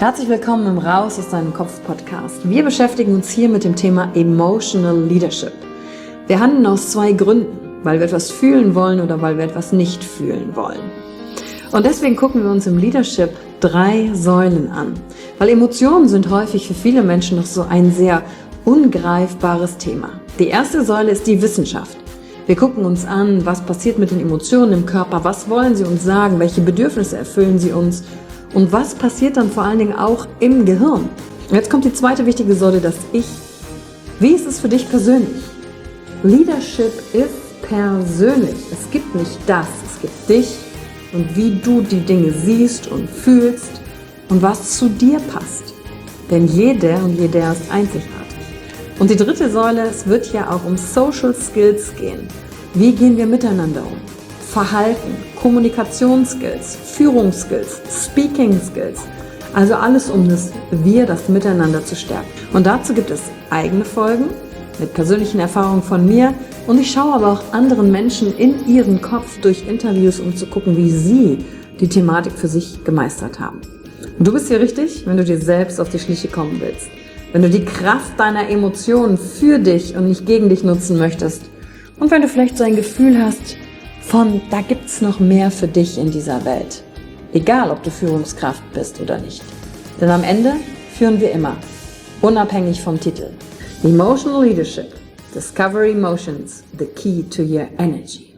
Herzlich willkommen im Raus aus deinem Kopf Podcast. Wir beschäftigen uns hier mit dem Thema Emotional Leadership. Wir handeln aus zwei Gründen, weil wir etwas fühlen wollen oder weil wir etwas nicht fühlen wollen. Und deswegen gucken wir uns im Leadership 3 Säulen an, weil Emotionen sind häufig für viele Menschen noch so ein sehr ungreifbares Thema. Die erste Säule ist die Wissenschaft. Wir gucken uns an, was passiert mit den Emotionen im Körper, was wollen sie uns sagen, welche Bedürfnisse erfüllen sie uns und was passiert dann vor allen Dingen auch im Gehirn. Und jetzt kommt die zweite wichtige Säule, das Ich. Wie ist es für dich persönlich? Leadership ist persönlich. Es gibt nicht das, es gibt dich und wie du die Dinge siehst und fühlst und was zu dir passt. Denn jeder und jeder ist einzigartig. Und die dritte Säule, es wird ja auch um Social Skills gehen. Wie gehen wir miteinander um? Verhalten, Kommunikationsskills, Führungsskills, Speaking Skills. Also alles um das Miteinander zu stärken. Und dazu gibt es eigene Folgen mit persönlichen Erfahrungen von mir. Und ich schaue aber auch anderen Menschen in ihren Kopf durch Interviews, um zu gucken, wie sie die Thematik für sich gemeistert haben. Und du bist hier richtig, wenn du dir selbst auf die Schliche kommen willst. Wenn du die Kraft deiner Emotionen für dich und nicht gegen dich nutzen möchtest. Und wenn du vielleicht so ein Gefühl hast, da gibt's noch mehr für dich in dieser Welt. Egal, ob du Führungskraft bist oder nicht. Denn am Ende führen wir immer, unabhängig vom Titel. Emotional Leadership. Discover Emotions, the key to your energy.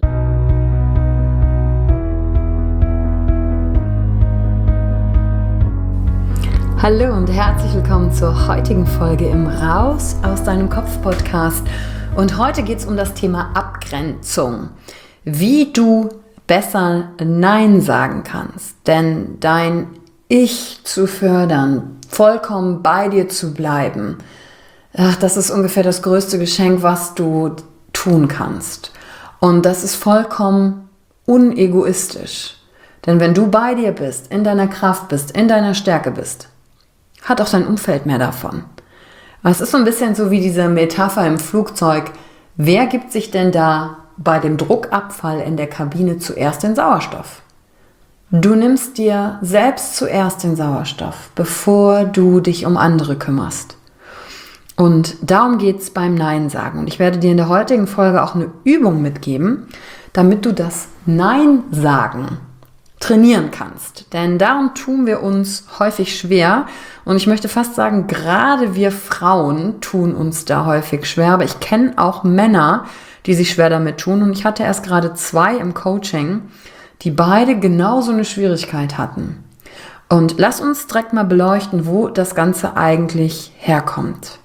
Hallo und herzlich willkommen zur heutigen Folge im Raus aus deinem Kopf Podcast. Und heute geht es um das Thema Abgrenzung. Wie du besser Nein sagen kannst, denn dein Ich zu fördern, vollkommen bei dir zu bleiben, das ist ungefähr das größte Geschenk, was du tun kannst. Und das ist vollkommen unegoistisch. Denn wenn du bei dir bist, in deiner Kraft bist, in deiner Stärke bist, hat auch dein Umfeld mehr davon. Es ist so ein bisschen so wie diese Metapher im Flugzeug. Wer gibt sich denn da bei dem Druckabfall in der Kabine zuerst den Sauerstoff? Du nimmst dir selbst zuerst den Sauerstoff, bevor du dich um andere kümmerst. Und darum geht es beim Nein sagen. Und ich werde dir in der heutigen Folge auch eine Übung mitgeben, damit du das Nein sagen trainieren kannst. Denn darum tun wir uns häufig schwer. Und ich möchte fast sagen, gerade wir Frauen tun uns da häufig schwer. Aber ich kenne auch Männer, die sich schwer damit tun. Und ich hatte erst gerade 2 im Coaching, die beide genauso eine Schwierigkeit hatten. Und lass uns direkt mal beleuchten, wo das Ganze eigentlich herkommt.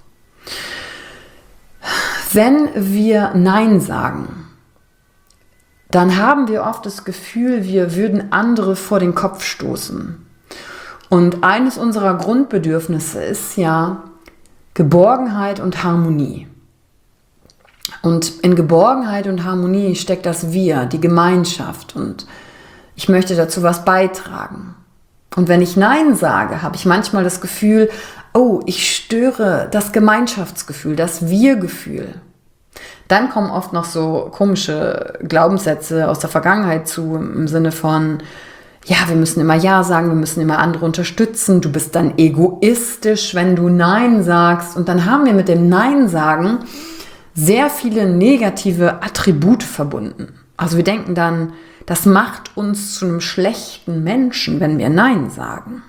Wenn wir Nein sagen, dann haben wir oft das Gefühl, wir würden andere vor den Kopf stoßen. Und eines unserer Grundbedürfnisse ist ja Geborgenheit und Harmonie. Und in Geborgenheit und Harmonie steckt das Wir, die Gemeinschaft. Und ich möchte dazu was beitragen. Und wenn ich Nein sage, habe ich manchmal das Gefühl, oh, ich störe das Gemeinschaftsgefühl, das Wir-Gefühl. Dann kommen oft noch so komische Glaubenssätze aus der Vergangenheit zu, im Sinne von, ja, wir müssen immer Ja sagen, wir müssen immer andere unterstützen, du bist dann egoistisch, wenn du Nein sagst. Und dann haben wir mit dem Nein sagen sehr viele negative Attribute verbunden. Also wir denken dann, das macht uns zu einem schlechten Menschen, wenn wir Nein sagen.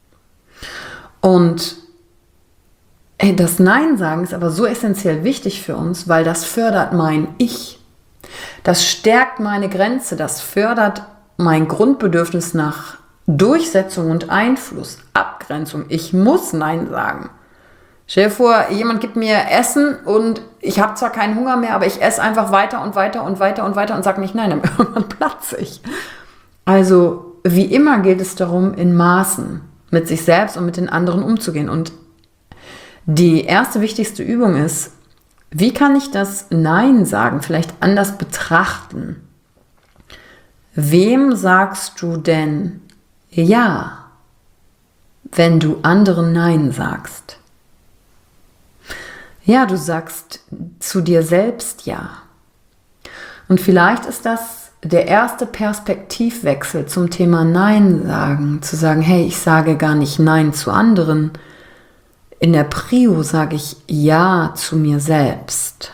Und das Nein sagen ist aber so essentiell wichtig für uns, weil das fördert mein Ich. Das stärkt meine Grenze, das fördert mein Grundbedürfnis nach Durchsetzung und Einfluss, Abgrenzung. Ich muss Nein sagen. Stell dir vor, jemand gibt mir Essen und ich habe zwar keinen Hunger mehr, aber ich esse einfach weiter und weiter und weiter und weiter und sage nicht nein, dann irgendwann platze ich. Also wie immer gilt es darum, in Maßen mit sich selbst und mit den anderen umzugehen. Und die erste wichtigste Übung ist, wie kann ich das Nein sagen vielleicht anders betrachten? Wem sagst du denn Ja, wenn du anderen Nein sagst? Ja, du sagst zu dir selbst Ja. Und vielleicht ist das der erste Perspektivwechsel zum Thema Nein sagen, zu sagen, hey, ich sage gar nicht Nein zu anderen. In der Prio sage ich Ja zu mir selbst.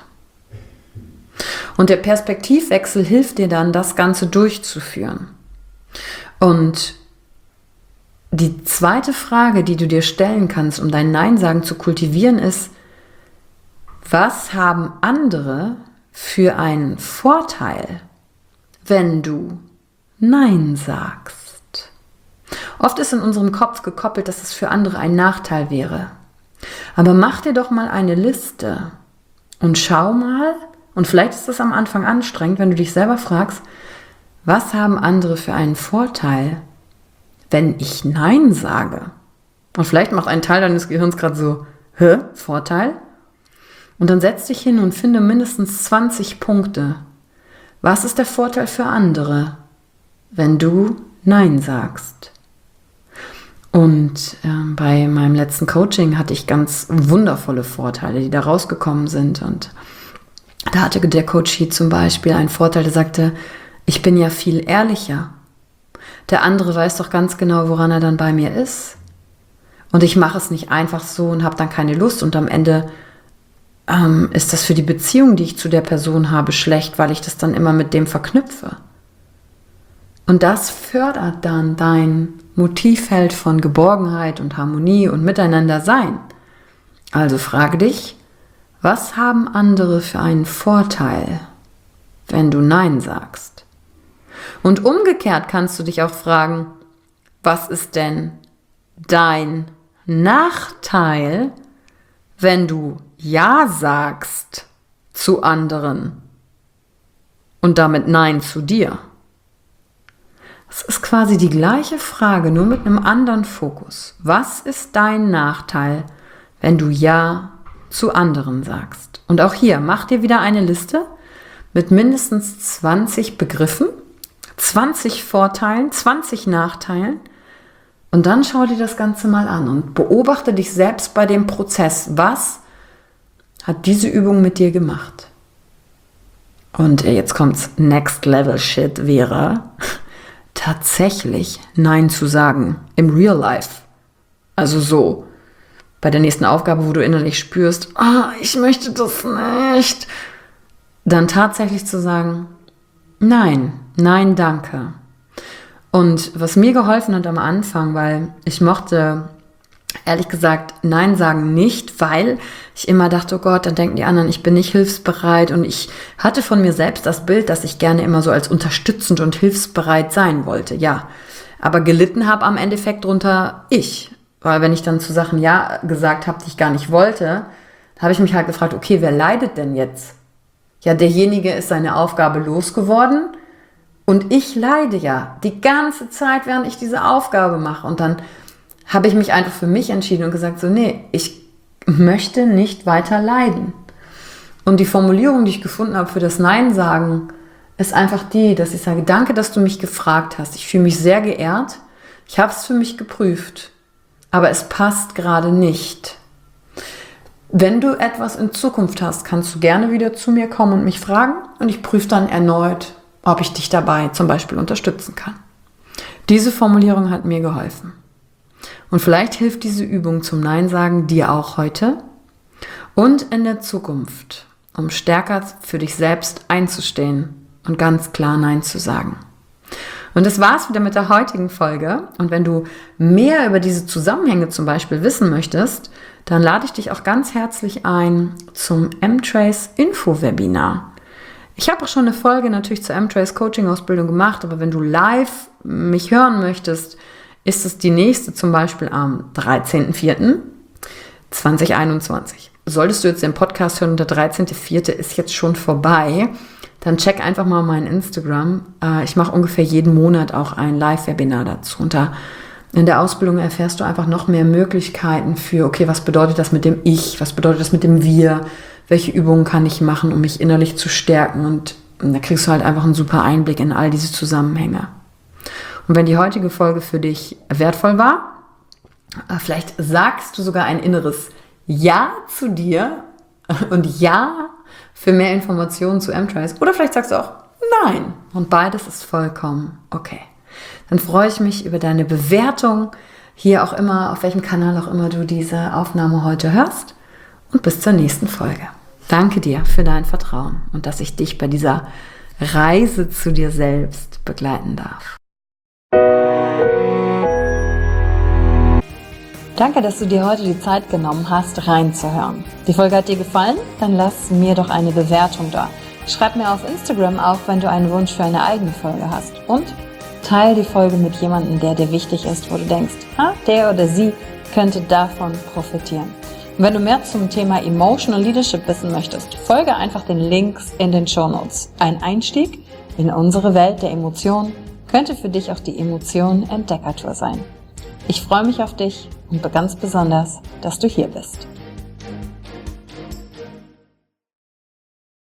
Und der Perspektivwechsel hilft dir dann, das Ganze durchzuführen. Und die zweite Frage, die du dir stellen kannst, um dein Nein-Sagen zu kultivieren, ist, was haben andere für einen Vorteil, wenn du Nein sagst? Oft ist in unserem Kopf gekoppelt, dass es für andere ein Nachteil wäre. Aber mach dir doch mal eine Liste und schau mal, und vielleicht ist das am Anfang anstrengend, wenn du dich selber fragst, was haben andere für einen Vorteil, wenn ich Nein sage? Und vielleicht macht ein Teil deines Gehirns gerade so, Vorteil? Und dann setz dich hin und finde mindestens 20 Punkte. Was ist der Vorteil für andere, wenn du Nein sagst? Und bei meinem letzten Coaching hatte ich ganz wundervolle Vorteile, die da rausgekommen sind. Und da hatte der Coach zum Beispiel einen Vorteil, der sagte, ich bin ja viel ehrlicher. Der andere weiß doch ganz genau, woran er dann bei mir ist. Und ich mache es nicht einfach so und habe dann keine Lust. Und am Ende ist das für die Beziehung, die ich zu der Person habe, schlecht, weil ich das dann immer mit dem verknüpfe. Und das fördert dann dein Motivfeld von Geborgenheit und Harmonie und Miteinander-Sein. Also frage dich, was haben andere für einen Vorteil, wenn du Nein sagst? Und umgekehrt kannst du dich auch fragen, was ist denn dein Nachteil, wenn du Ja sagst zu anderen und damit Nein zu dir? Es ist quasi die gleiche Frage, nur mit einem anderen Fokus. Was ist dein Nachteil, wenn du Ja zu anderen sagst? Und auch hier, mach dir wieder eine Liste mit mindestens 20 Begriffen, 20 Vorteilen, 20 Nachteilen und dann schau dir das Ganze mal an und beobachte dich selbst bei dem Prozess. Was hat diese Übung mit dir gemacht? Und jetzt kommt's, Next Level Shit wäre tatsächlich Nein zu sagen im Real Life. Also so, bei der nächsten Aufgabe, wo du innerlich spürst, ich möchte das nicht, dann tatsächlich zu sagen, nein, danke. Und was mir geholfen hat am Anfang, weil ich mochte, ehrlich gesagt, Nein sagen nicht, weil ich immer dachte, oh Gott, dann denken die anderen, ich bin nicht hilfsbereit. Und ich hatte von mir selbst das Bild, dass ich gerne immer so als unterstützend und hilfsbereit sein wollte. Ja, aber gelitten habe am Endeffekt drunter ich. Weil wenn ich dann zu Sachen Ja gesagt habe, die ich gar nicht wollte, habe ich mich halt gefragt, okay, wer leidet denn jetzt? Ja, derjenige ist seine Aufgabe losgeworden und ich leide ja die ganze Zeit, während ich diese Aufgabe mache. Und dann habe ich mich einfach für mich entschieden und gesagt, so nee, ich möchte nicht weiter leiden. Und die Formulierung, die ich gefunden habe für das Nein sagen, ist einfach die, dass ich sage, danke, dass du mich gefragt hast. Ich fühle mich sehr geehrt. Ich habe es für mich geprüft, aber es passt gerade nicht. Wenn du etwas in Zukunft hast, kannst du gerne wieder zu mir kommen und mich fragen und ich prüfe dann erneut, ob ich dich dabei zum Beispiel unterstützen kann. Diese Formulierung hat mir geholfen. Und vielleicht hilft diese Übung zum Nein sagen dir auch heute und in der Zukunft, um stärker für dich selbst einzustehen und ganz klar Nein zu sagen. Und das war's wieder mit der heutigen Folge. Und wenn du mehr über diese Zusammenhänge zum Beispiel wissen möchtest, dann lade ich dich auch ganz herzlich ein zum M-Trace Info-Webinar. Ich habe auch schon eine Folge natürlich zur M-Trace Coaching-Ausbildung gemacht, aber wenn du live mich hören möchtest, ist es die nächste zum Beispiel am 13.04.2021. Solltest du jetzt den Podcast hören und der 13.04. ist jetzt schon vorbei, dann check einfach mal mein Instagram. Ich mache ungefähr jeden Monat auch ein Live-Webinar dazu. Und da in der Ausbildung erfährst du einfach noch mehr Möglichkeiten für, okay, was bedeutet das mit dem Ich, was bedeutet das mit dem Wir, welche Übungen kann ich machen, um mich innerlich zu stärken. Und da kriegst du halt einfach einen super Einblick in all diese Zusammenhänge. Und wenn die heutige Folge für dich wertvoll war, vielleicht sagst du sogar ein inneres Ja zu dir und Ja für mehr Informationen zu M-Trace. Oder vielleicht sagst du auch, nein. Und beides ist vollkommen okay. Dann freue ich mich über deine Bewertung, hier auch immer, auf welchem Kanal auch immer du diese Aufnahme heute hörst. Und bis zur nächsten Folge. Danke dir für dein Vertrauen und dass ich dich bei dieser Reise zu dir selbst begleiten darf. Danke, dass du dir heute die Zeit genommen hast, reinzuhören. Die Folge hat dir gefallen? Dann lass mir doch eine Bewertung da. Schreib mir auf Instagram auch, wenn du einen Wunsch für eine eigene Folge hast. Und teile die Folge mit jemandem, der dir wichtig ist, wo du denkst, der oder sie könnte davon profitieren. Und wenn du mehr zum Thema Emotional Leadership wissen möchtest, folge einfach den Links in den Shownotes. Ein Einstieg in unsere Welt der Emotionen könnte für dich auch die Emotionen-Entdeckertour sein. Ich freue mich auf dich und ganz besonders, dass du hier bist.